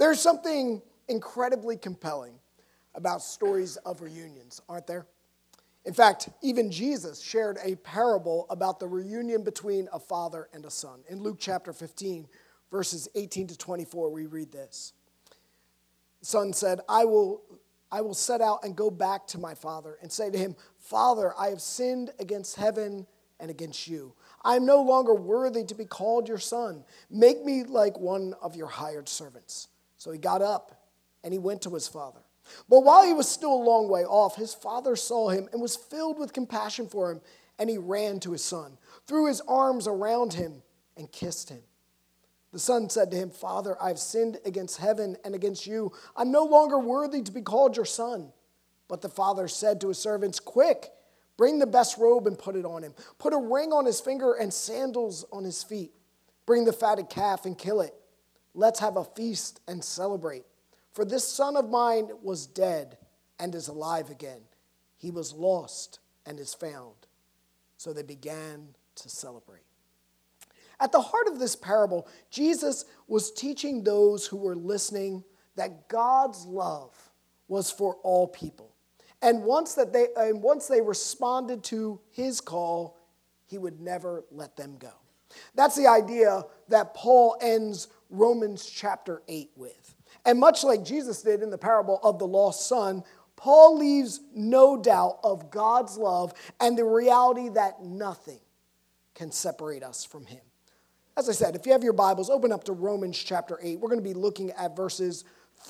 There's something incredibly compelling about stories of reunions, aren't there? In fact, even Jesus shared a parable about the reunion between a father and a son. In Luke chapter 15, verses 18 to 24, we read this. The son said, I will set out and go back to my father and say to him, Father, I have sinned against heaven and against you. I am no longer worthy to be called your son. Make me like one of your hired servants. So he got up and he went to his father. But while he was still a long way off, his father saw him and was filled with compassion for him, and he ran to his son, threw his arms around him, and kissed him. The son said to him, Father, I have sinned against heaven and against you. I'm no longer worthy to be called your son. But the father said to his servants, Quick, bring the best robe and put it on him. Put a ring on his finger and sandals on his feet. Bring the fatted calf and kill it. Let's have a feast and celebrate. For this son of mine was dead and is alive again. He was lost and is found. So they began to celebrate. At the heart of this parable, Jesus was teaching those who were listening that God's love was for all people. And once they responded to his call, he would never let them go. That's the idea that Paul ends Romans chapter 8 with. And much like Jesus did in the parable of the lost son, Paul leaves no doubt of God's love and the reality that nothing can separate us from him. As I said, if you have your Bibles, open up to Romans chapter 8. We're going to be looking at verses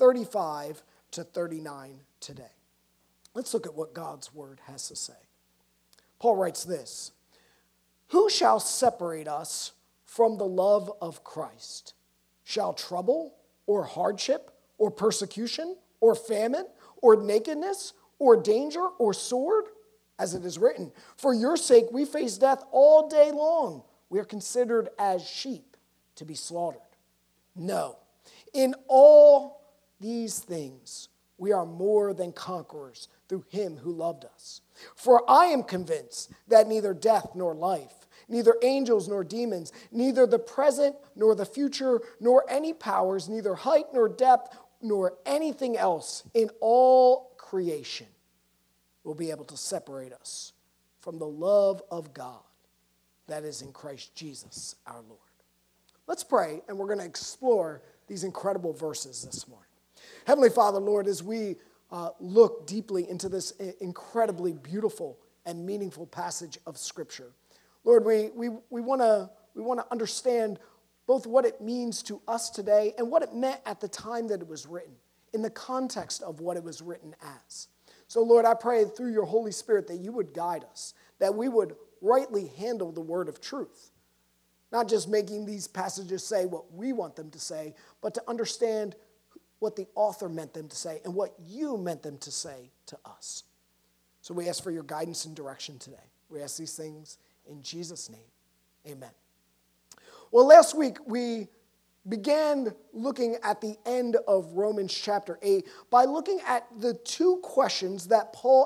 35 to 39 today. Let's look at what God's word has to say. Paul writes this, Who shall separate us from the love of Christ? Shall trouble or hardship or persecution or famine or nakedness or danger or sword? As it is written, For your sake we face death all day long. We are considered as sheep to be slaughtered. No, in all these things we are more than conquerors through him who loved us. For I am convinced that neither death nor life, neither angels nor demons, neither the present nor the future, nor any powers, neither height nor depth, nor anything else in all creation will be able to separate us from the love of God that is in Christ Jesus our Lord. Let's pray, and we're going to explore these incredible verses this morning. Heavenly Father, Lord, as we look deeply into this incredibly beautiful and meaningful passage of Scripture, Lord, we want to understand both what it means to us today and what it meant at the time that it was written, in the context of what it was written as. So, Lord, I pray through your Holy Spirit that you would guide us, that we would rightly handle the word of truth, not just making these passages say what we want them to say, but to understand what the author meant them to say and what you meant them to say to us. So we ask for your guidance and direction today. We ask these things in Jesus' name, amen. Well, last week we began looking at the end of Romans chapter 8 by looking at the two questions that Paul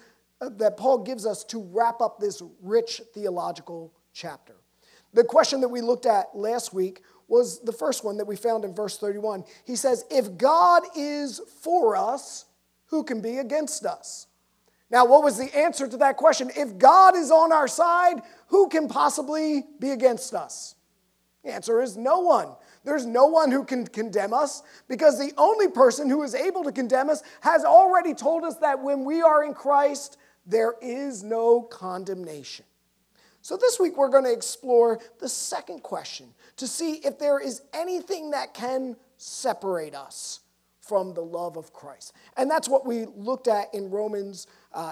gives us to wrap up this rich theological chapter. The question that we looked at last week was the first one that we found in verse 31. He says, if God is for us, who can be against us? Now, what was the answer to that question? If God is on our side, who can possibly be against us? The answer is no one. There's no one who can condemn us, because the only person who is able to condemn us has already told us that when we are in Christ, there is no condemnation. So this week we're going to explore the second question to see if there is anything that can separate us from the love of Christ. And that's what we looked at in Romans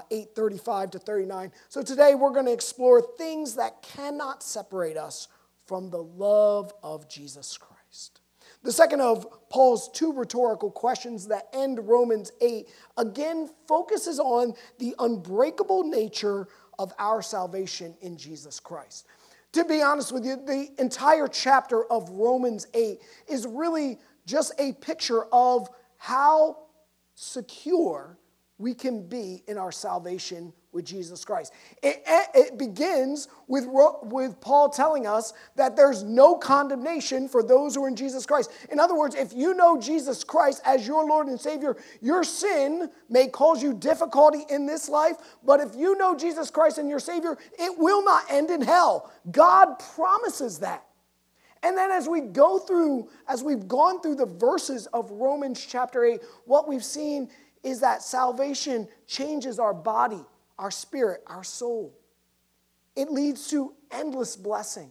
8:35 to 39. So today we're going to explore things that cannot separate us from the love of Jesus Christ. The second of Paul's two rhetorical questions that end Romans 8 again focuses on the unbreakable nature of our salvation in Jesus Christ. To be honest with you, the entire chapter of Romans 8 is really just a picture of how secure we can be in our salvation with Jesus Christ. It begins with Paul telling us that there's no condemnation for those who are in Jesus Christ. In other words, if you know Jesus Christ as your Lord and Savior, your sin may cause you difficulty in this life, but if you know Jesus Christ and your Savior, it will not end in hell. God promises that. And then as we've gone through the verses of Romans chapter 8, what we've seen is that salvation changes our body, our spirit, our soul. It leads to endless blessing.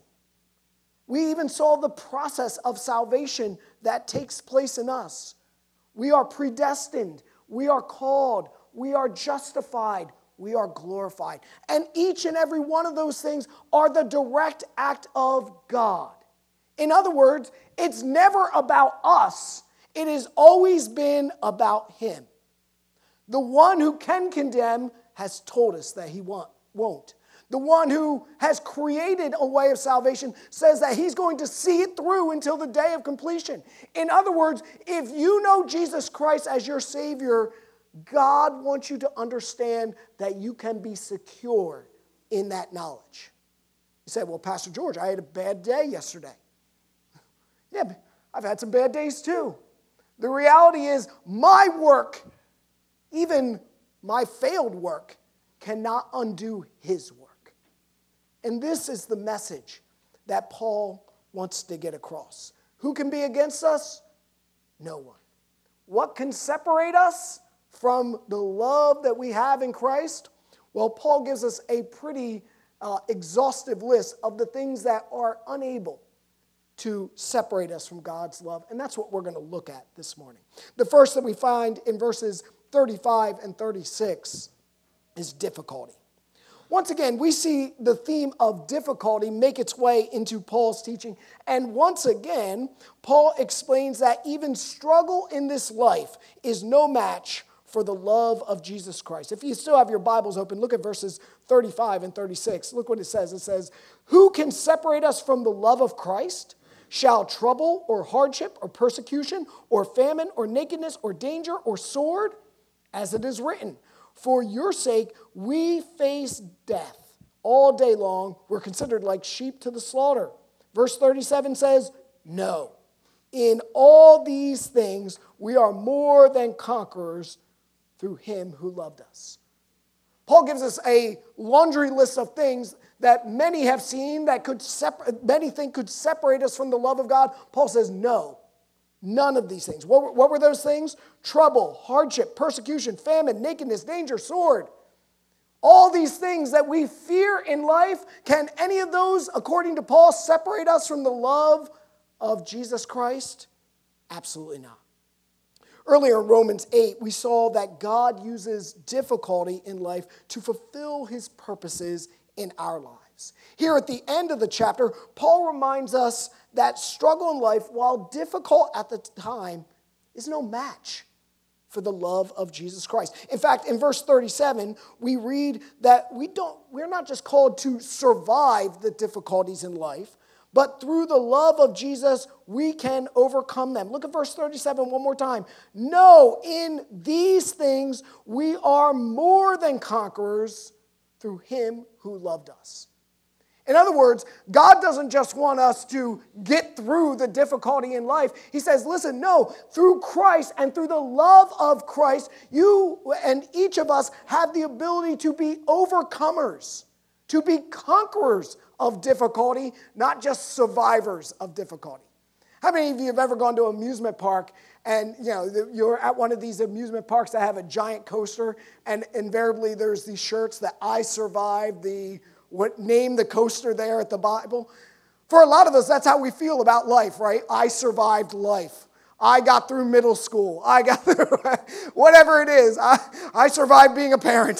We even saw the process of salvation that takes place in us. We are predestined, we are called, we are justified, we are glorified. And each and every one of those things are the direct act of God. In other words, it's never about us. It has always been about Him. The one who can condemn has told us that he won't. The one who has created a way of salvation says that he's going to see it through until the day of completion. In other words, if you know Jesus Christ as your Savior, God wants you to understand that you can be secure in that knowledge. You say, well, Pastor George, I had a bad day yesterday. Yeah, I've had some bad days too. The reality is my work, even my failed work, cannot undo His work. And this is the message that Paul wants to get across. Who can be against us? No one. What can separate us from the love that we have in Christ? Well, Paul gives us a pretty exhaustive list of the things that are unable to separate us from God's love. And that's what we're going to look at this morning. The first that we find in verses 35 and 36 is difficulty. Once again, we see the theme of difficulty make its way into Paul's teaching. And once again, Paul explains that even struggle in this life is no match for the love of Jesus Christ. If you still have your Bibles open, look at verses 35 and 36. Look what it says. It says, "Who can separate us from the love of Christ? Shall trouble or hardship or persecution or famine or nakedness or danger or sword? As it is written, for your sake we face death all day long. We're considered like sheep to the slaughter." Verse 37 says, "No, in all these things we are more than conquerors through Him who loved us." Paul gives us a laundry list of things that many have seen that many think could separate us from the love of God. Paul says, no, none of these things. What were those things? Trouble, hardship, persecution, famine, nakedness, danger, sword. All these things that we fear in life, can any of those, according to Paul, separate us from the love of Jesus Christ? Absolutely not. Earlier in Romans 8, we saw that God uses difficulty in life to fulfill His purposes in our lives. Here at the end of the chapter, Paul reminds us that struggle in life, while difficult at the time, is no match for the love of Jesus Christ. In fact, in verse 37, we read that we're not just called to survive the difficulties in life, but through the love of Jesus, we can overcome them. Look at verse 37 one more time. "No, in these things we are more than conquerors through Him who loved us." In other words, God doesn't just want us to get through the difficulty in life. He says, listen, no, through Christ and through the love of Christ, you and each of us have the ability to be overcomers, to be conquerors of difficulty, not just survivors of difficulty. How many of you have ever gone to an amusement park and you're at one of these amusement parks that have a giant coaster, and invariably there's these shirts that I survived name the coaster there at the Bible? For a lot of us, that's how we feel about life, right? I survived life. I got through middle school. I got through whatever it is. I survived being a parent.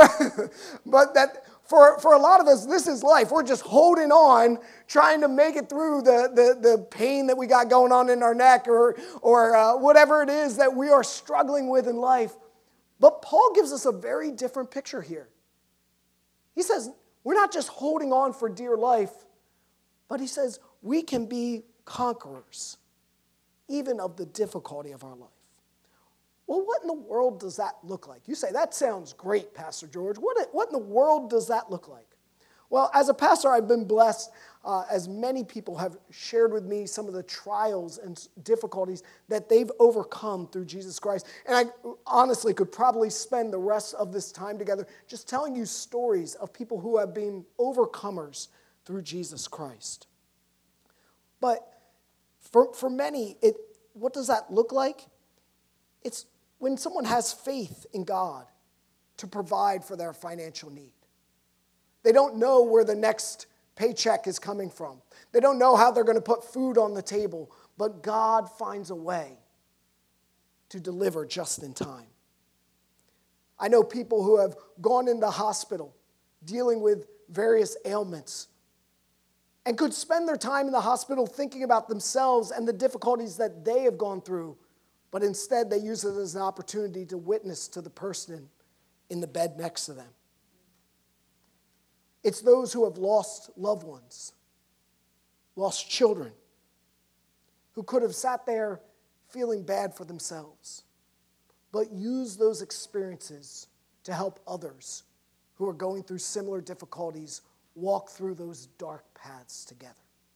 But that for a lot of us, this is life. We're just holding on, trying to make it through the pain that we got going on in our neck or whatever it is that we are struggling with in life. But Paul gives us a very different picture here. He says, we're not just holding on for dear life, but he says we can be conquerors, even of the difficulty of our life. Well, what in the world does that look like? You say, that sounds great, Pastor George. What in the world does that look like? Well, as a pastor, I've been blessed, as many people have shared with me some of the trials and difficulties that they've overcome through Jesus Christ. And I honestly could probably spend the rest of this time together just telling you stories of people who have been overcomers through Jesus Christ. But for many, what does that look like? It's when someone has faith in God to provide for their financial need. They don't know where the next paycheck is coming from. They don't know how they're going to put food on the table, but God finds a way to deliver just in time. I know people who have gone into hospital dealing with various ailments and could spend their time in the hospital thinking about themselves and the difficulties that they have gone through, but instead they use it as an opportunity to witness to the person in the bed next to them. It's those who have lost loved ones, lost children, who could have sat there feeling bad for themselves, but use those experiences to help others who are going through similar difficulties walk through those dark paths together.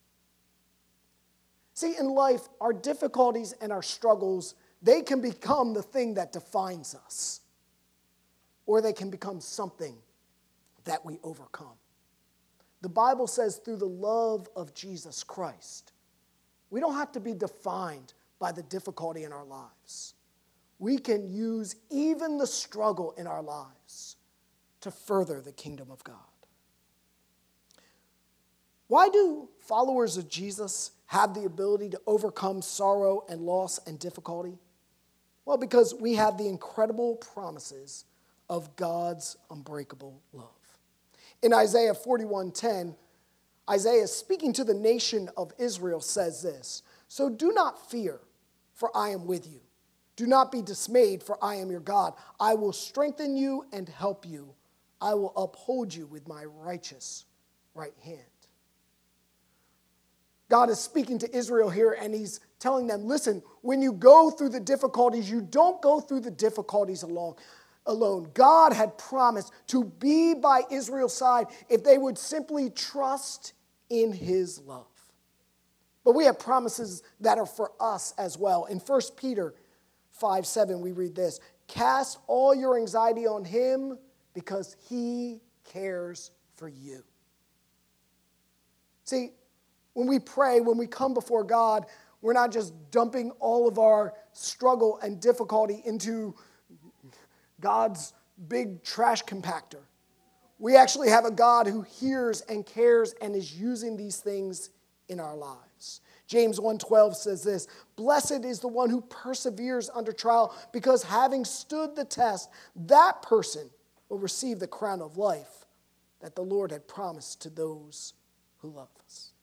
See, in life, our difficulties and our struggles, they can become the thing that defines us, or they can become something that we overcome. The Bible says through the love of Jesus Christ, we don't have to be defined by the difficulty in our lives. We can use even the struggle in our lives to further the kingdom of God. Why do followers of Jesus have the ability to overcome sorrow and loss and difficulty? Well, because we have the incredible promises of God's unbreakable love. In Isaiah 41:10, Isaiah, speaking to the nation of Israel, says this, "So do not fear, for I am with you. Do not be dismayed, for I am your God. I will strengthen you and help you. I will uphold you with my righteous right hand." God is speaking to Israel here, and he's telling them, listen, when you go through the difficulties, you don't go through the difficulties alone. God had promised to be by Israel's side if they would simply trust in his love. But we have promises that are for us as well. In 1 Peter 5:7, we read this, "Cast all your anxiety on him because he cares for you." See, when we pray, when we come before God, we're not just dumping all of our struggle and difficulty into God's big trash compactor. We actually have a God who hears and cares and is using these things in our lives. James 1:12 says this, "Blessed is the one who perseveres under trial, because having stood the test, that person will receive the crown of life that the Lord had promised to those who love us."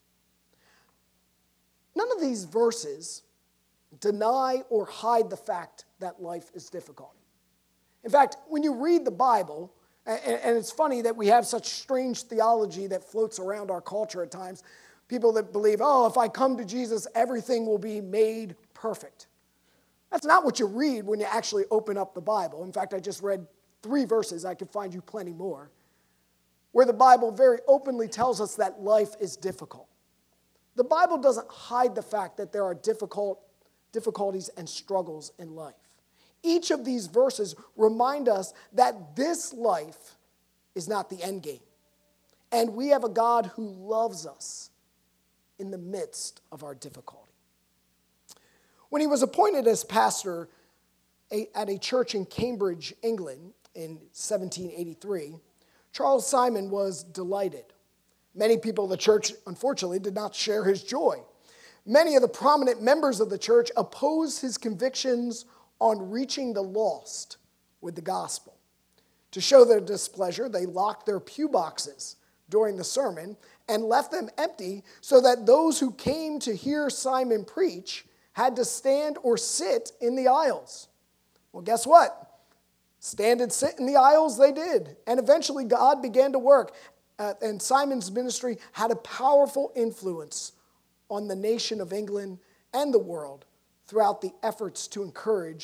None of these verses deny or hide the fact that life is difficult. In fact, when you read the Bible, and it's funny that we have such strange theology that floats around our culture at times, people that believe, oh, if I come to Jesus, everything will be made perfect. That's not what you read when you actually open up the Bible. In fact, I just read 3 verses, I could find you plenty more, where the Bible very openly tells us that life is difficult. The Bible doesn't hide the fact that there are difficulties and struggles in life. Each of these verses remind us that this life is not the end game. And we have a God who loves us in the midst of our difficulty. When he was appointed as pastor at a church in Cambridge, England, in 1783, Charles Simon was delighted. Many people in the church, unfortunately, did not share his joy. Many of the prominent members of the church opposed his convictions on reaching the lost with the gospel. To show their displeasure, they locked their pew boxes during the sermon and left them empty so that those who came to hear Simon preach had to stand or sit in the aisles. Well, guess what? Stand and sit in the aisles they did. And eventually God began to work. And Simon's ministry had a powerful influence on the nation of England and the world throughout the efforts to encourage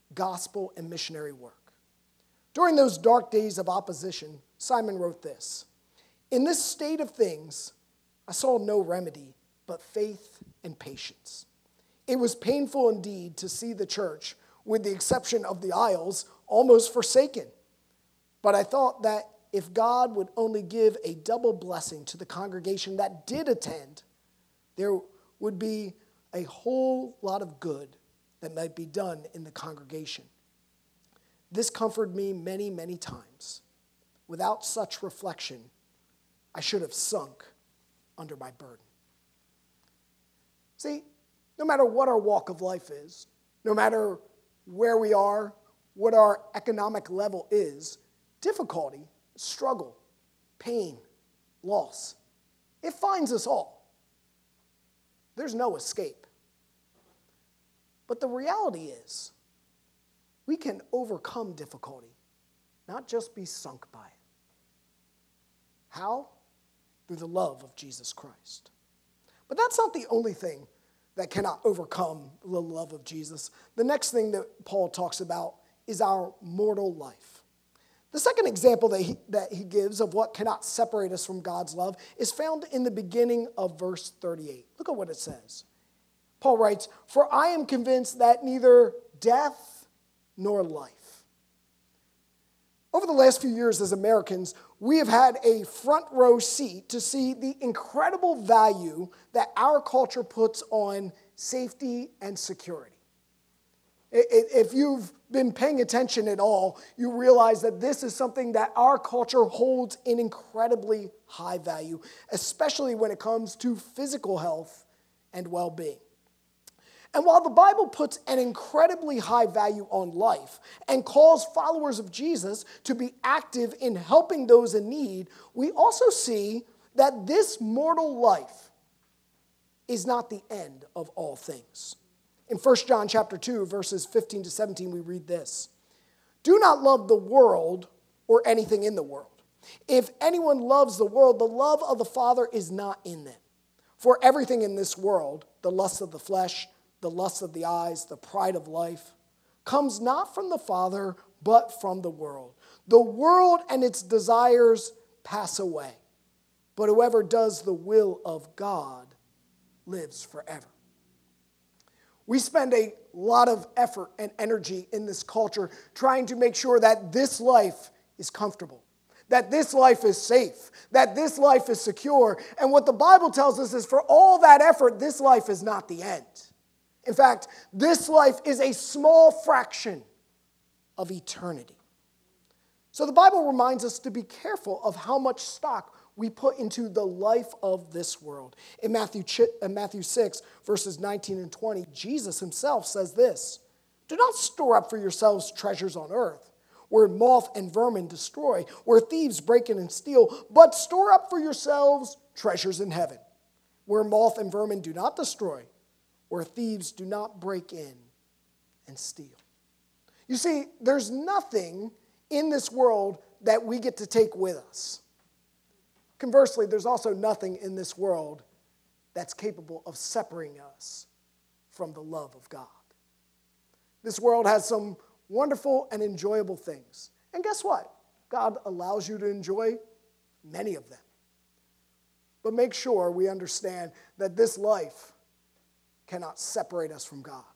gospel and missionary work. During those dark days of opposition, Simon wrote this: "In this state of things, I saw no remedy but faith and patience. It was painful indeed to see the church, with the exception of the Isles, almost forsaken. But I thought that if God would only give a double blessing to the congregation that did attend, there would be a whole lot of good that might be done in the congregation. This comforted me many, many times. Without such reflection, I should have sunk under my burden." See, no matter what our walk of life is, no matter where we are, what our economic level is, difficulty, struggle, pain, loss, it finds us all. There's no escape. But the reality is, we can overcome difficulty, not just be sunk by it. How? Through the love of Jesus Christ. But that's not the only thing that cannot overcome the love of Jesus. The next thing that Paul talks about is our mortal life. The second example that he gives of what cannot separate us from God's love is found in the beginning of verse 38. Look at what it says. Paul writes, "For I am convinced that neither death nor life." Over the last few years as Americans, we have had a front row seat to see the incredible value that our culture puts on safety and security. If you've been paying attention at all, you realize that this is something that our culture holds in incredibly high value, especially when it comes to physical health and well-being. And while the Bible puts an incredibly high value on life and calls followers of Jesus to be active in helping those in need, we also see that this mortal life is not the end of all things. In 1 John chapter 2, verses 15 to 17, we read this: "Do not love the world or anything in the world. If anyone loves the world, the love of the Father is not in them. For everything in this world, the lust of the flesh, the lust of the eyes, the pride of life, comes not from the Father, but from the world. The world and its desires pass away, but whoever does the will of God lives forever." We spend a lot of effort and energy in this culture trying to make sure that this life is comfortable, that this life is safe, that this life is secure. And what the Bible tells us is for all that effort, this life is not the end. In fact, this life is a small fraction of eternity. So the Bible reminds us to be careful of how much stock we put into the life of this world. In Matthew 6, verses 19 and 20, Jesus himself says this: "Do not store up for yourselves treasures on earth, where moth and vermin destroy, where thieves break in and steal, but store up for yourselves treasures in heaven, where moth and vermin do not destroy, where thieves do not break in and steal." You see, there's nothing in this world that we get to take with us. Conversely, there's also nothing in this world that's capable of separating us from the love of God. This world has some wonderful and enjoyable things. And guess what? God allows you to enjoy many of them. But make sure we understand that this life cannot separate us from God.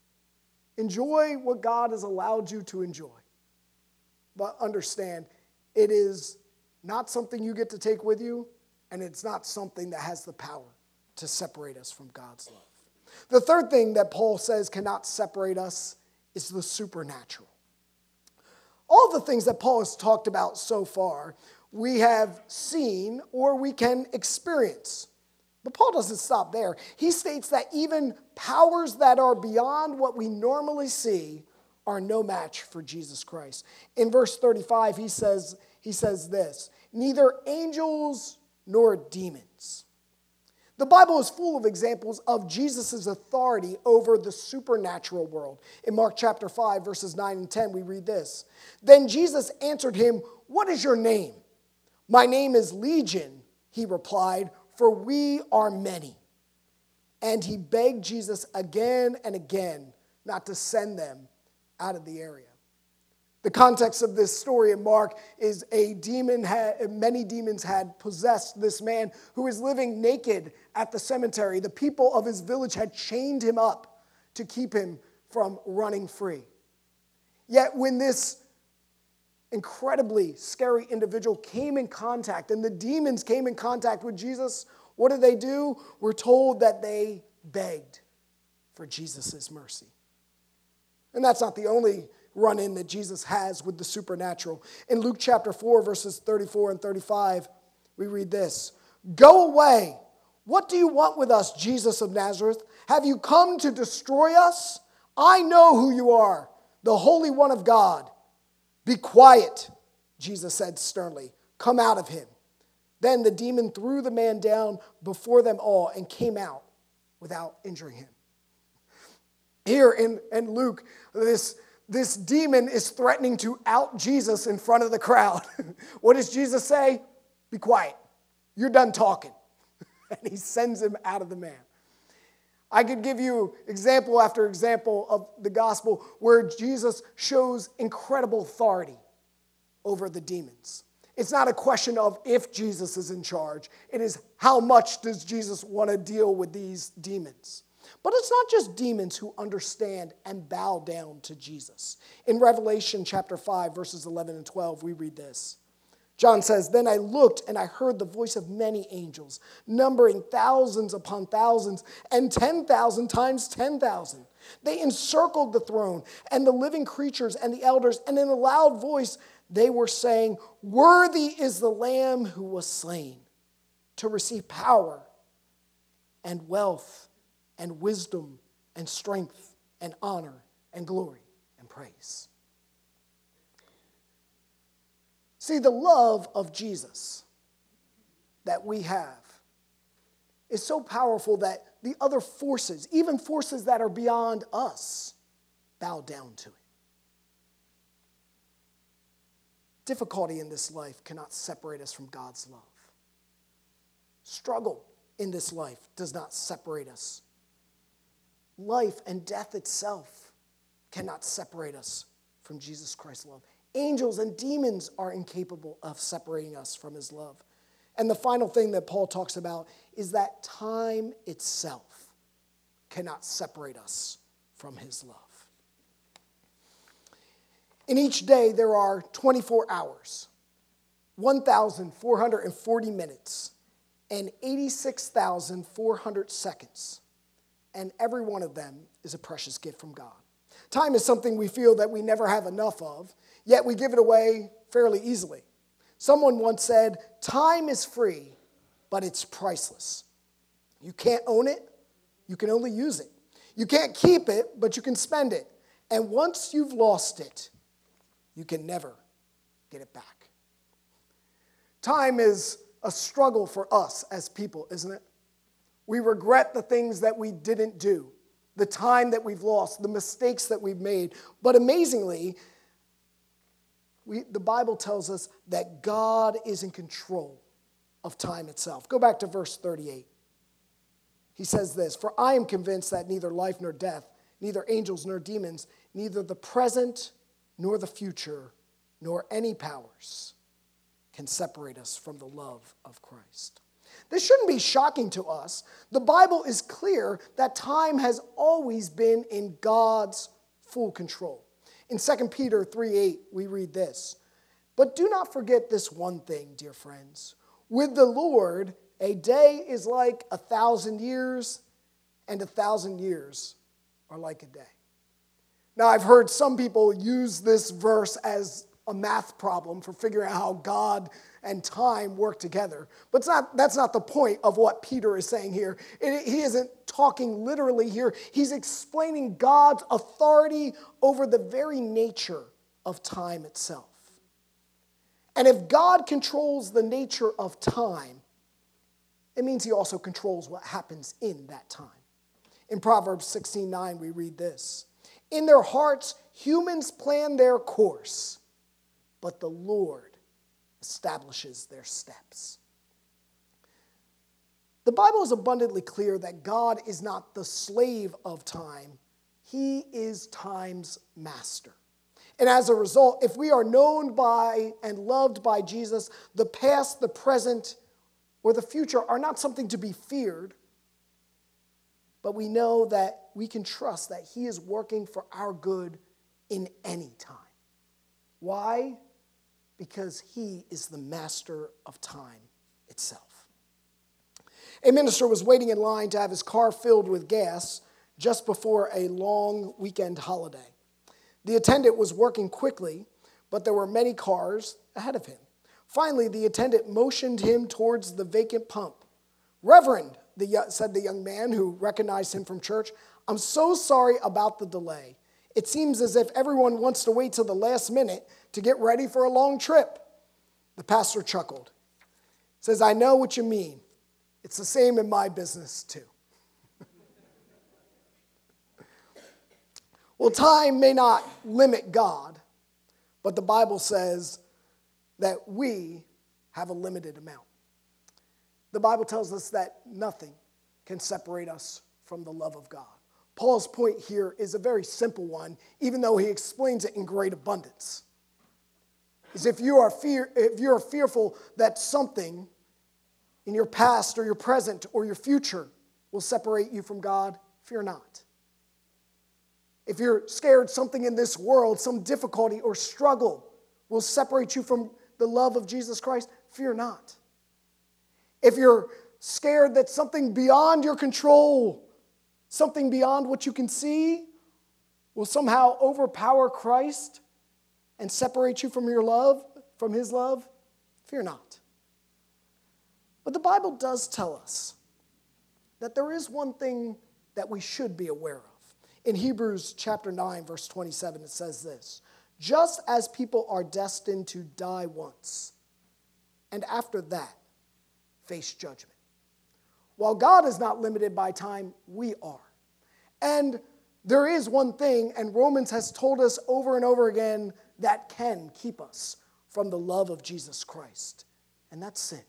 Enjoy what God has allowed you to enjoy. But understand, it is not something you get to take with you, and it's not something that has the power to separate us from God's love. The third thing that Paul says cannot separate us is the supernatural. All the things that Paul has talked about so far, we have seen or we can experience. But Paul doesn't stop there. He states that even powers that are beyond what we normally see are no match for Jesus Christ. In verse 35, he says this: "Neither angels nor demons." The Bible is full of examples of Jesus' authority over the supernatural world. In Mark chapter 5, verses 9 and 10, we read this: "Then Jesus answered him, 'What is your name?' 'My name is Legion,' he replied, 'for we are many.' And he begged Jesus again and again not to send them out of the area. The context of this story in Mark is many demons had possessed this man who was living naked at the cemetery. The people of his village had chained him up to keep him from running free. Yet when this incredibly scary individual came in contact, and the demons came in contact with Jesus, what did they do? We're told that they begged for Jesus' mercy. And that's not the only run-in that Jesus has with the supernatural. In Luke chapter 4, verses 34 and 35, we read this: "Go away. What do you want with us, Jesus of Nazareth? Have you come to destroy us? I know who you are, the Holy One of God." "Be quiet," Jesus said sternly. "Come out of him." Then the demon threw the man down before them all and came out without injuring him. Here in Luke, this demon is threatening to out Jesus in front of the crowd. What does Jesus say? "Be quiet. You're done talking." And he sends him out of the man. I could give you example after example of the gospel where Jesus shows incredible authority over the demons. It's not a question of if Jesus is in charge. It is how much does Jesus want to deal with these demons. But it's not just demons who understand and bow down to Jesus. In Revelation chapter 5, verses 11 and 12, we read this. John says, "Then I looked and I heard the voice of many angels, numbering thousands upon thousands and 10,000 times 10,000. They encircled the throne and the living creatures and the elders, and in a loud voice they were saying, 'Worthy is the Lamb who was slain to receive power and wealth and wisdom and strength and honor and glory and praise.'" See, the love of Jesus that we have is so powerful that the other forces, even forces that are beyond us, bow down to it. Difficulty in this life cannot separate us from God's love. Struggle in this life does not separate us. Life and death itself cannot separate us from Jesus Christ's love. Angels and demons are incapable of separating us from his love. And the final thing that Paul talks about is that time itself cannot separate us from his love. In each day, there are 24 hours, 1,440 minutes, and 86,400 seconds. And every one of them is a precious gift from God. Time is something we feel that we never have enough of, yet we give it away fairly easily. Someone once said, "Time is free, but it's priceless." You can't own it, you can only use it. You can't keep it, but you can spend it. And once you've lost it, you can never get it back. Time is a struggle for us as people, isn't it? We regret the things that we didn't do, the time that we've lost, the mistakes that we've made. But amazingly, the Bible tells us that God is in control of time itself. Go back to verse 38. He says this, "For I am convinced that neither life nor death, neither angels nor demons, neither the present nor the future, nor any powers can separate us from the love of Christ." This shouldn't be shocking to us. The Bible is clear that time has always been in God's full control. In 2 Peter 3:8, we read this, "But do not forget this one thing, dear friends. With the Lord, a day is like 1,000 years, and 1,000 years are like a day." Now, I've heard some people use this verse as a math problem for figuring out how God and time work together. But that's not the point of what Peter is saying here. He isn't talking literally here. He's explaining God's authority over the very nature of time itself. And if God controls the nature of time, it means he also controls what happens in that time. In Proverbs 16:9, we read this, "In their hearts, humans plan their course, but the Lord establishes their steps." The Bible is abundantly clear that God is not the slave of time. He is time's master. And as a result, if we are known by and loved by Jesus, the past, the present, or the future are not something to be feared, but we know that we can trust that he is working for our good in any time. Why? Because he is the master of time itself. A minister was waiting in line to have his car filled with gas just before a long weekend holiday. The attendant was working quickly, but there were many cars ahead of him. Finally, the attendant motioned him towards the vacant pump. "Reverend," said the young man who recognized him from church, "I'm so sorry about the delay. It seems as if everyone wants to wait till the last minute to get ready for a long trip." The pastor chuckled. He says, "I know what you mean. It's the same in my business too." Well, time may not limit God, but the Bible says that we have a limited amount. The Bible tells us that nothing can separate us from the love of God. Paul's point here is a very simple one, even though he explains it in great abundance. Is if you are fearful that something in your past or your present or your future will separate you from God, fear not. If you're scared something in this world, some difficulty or struggle will separate you from the love of Jesus Christ, fear not. If you're scared that something beyond your control, something beyond what you can see, will somehow overpower Christ and separate you from your love, from his love, fear not. But the Bible does tell us that there is one thing that we should be aware of. In Hebrews chapter 9, verse 27, it says this: "Just as people are destined to die once, and after that, face judgment. While God is not limited by time, we are. And there is one thing, and Romans has told us over and over again, that can keep us from the love of Jesus Christ, and that's sin."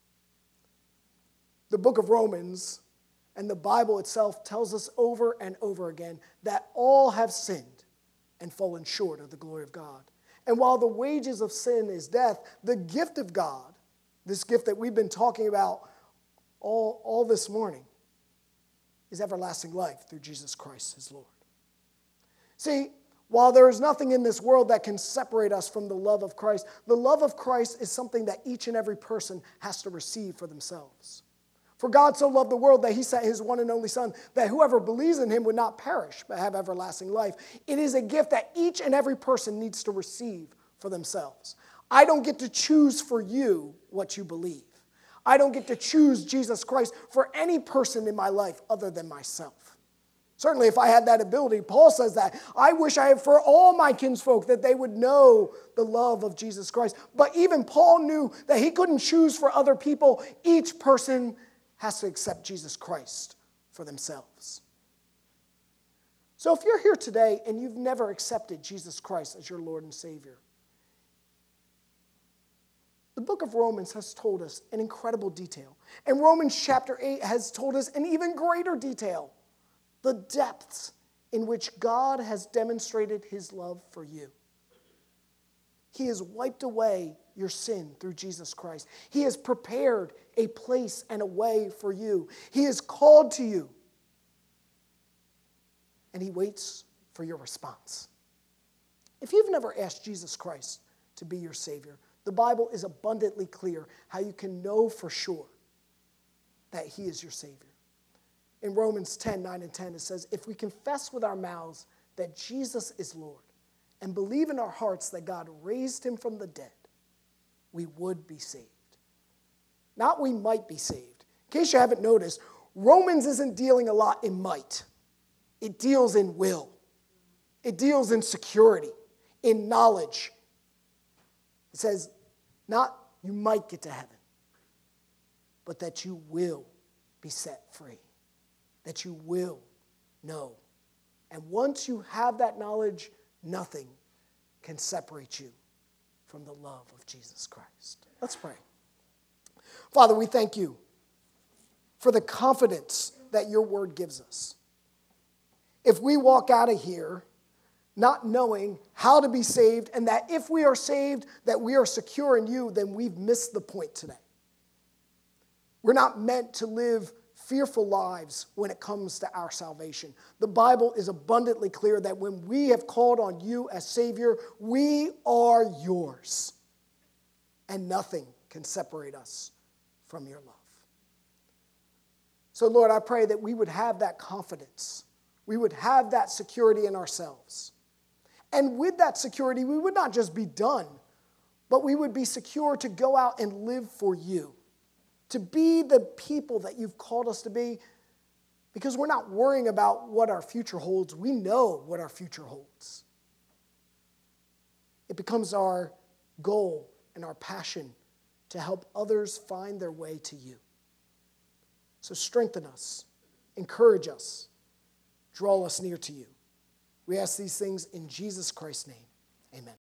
The book of Romans and the Bible itself tells us over and over again that all have sinned and fallen short of the glory of God. And while the wages of sin is death, the gift of God, this gift that we've been talking about all this morning, is everlasting life through Jesus Christ, his Lord. See, while there is nothing in this world that can separate us from the love of Christ, the love of Christ is something that each and every person has to receive for themselves. "For God so loved the world that he sent his one and only Son, that whoever believes in him would not perish, but have everlasting life." It is a gift that each and every person needs to receive for themselves. I don't get to choose for you what you believe. I don't get to choose Jesus Christ for any person in my life other than myself. Certainly, if I had that ability, Paul says that. I wish I had for all my kinsfolk that they would know the love of Jesus Christ. But even Paul knew that he couldn't choose for other people. Each person has to accept Jesus Christ for themselves. So if you're here today and you've never accepted Jesus Christ as your Lord and Savior, the book of Romans has told us in incredible detail. And Romans chapter 8 has told us in even greater detail the depths in which God has demonstrated his love for you. He has wiped away your sin through Jesus Christ. He has prepared a place and a way for you. He has called to you. And he waits for your response. If you've never asked Jesus Christ to be your Savior, the Bible is abundantly clear how you can know for sure that he is your Savior. In Romans 10, 9 and 10, it says, "If we confess with our mouths that Jesus is Lord and believe in our hearts that God raised him from the dead, we would be saved." Not we might be saved. In case you haven't noticed, Romans isn't dealing a lot in might. It deals in will. It deals in security, in knowledge. It says, not you might get to heaven, but that you will be set free, that you will know. And once you have that knowledge, nothing can separate you from the love of Jesus Christ. Let's pray. Father, we thank you for the confidence that your word gives us. if we walk out of here not knowing how to be saved, and that if we are saved, that we are secure in you, then we've missed the point today. We're not meant to live fearful lives when it comes to our salvation. The Bible is abundantly clear that when we have called on you as Savior, we are yours, and nothing can separate us from your love. So, Lord, I pray that we would have that confidence. We would have that security in ourselves. And with that security, we would not just be done, but we would be secure to go out and live for you, to be the people that you've called us to be, because we're not worrying about what our future holds. We know what our future holds. It becomes our goal and our passion to help others find their way to you. So strengthen us, encourage us, draw us near to you. We ask these things in Jesus Christ's name. Amen.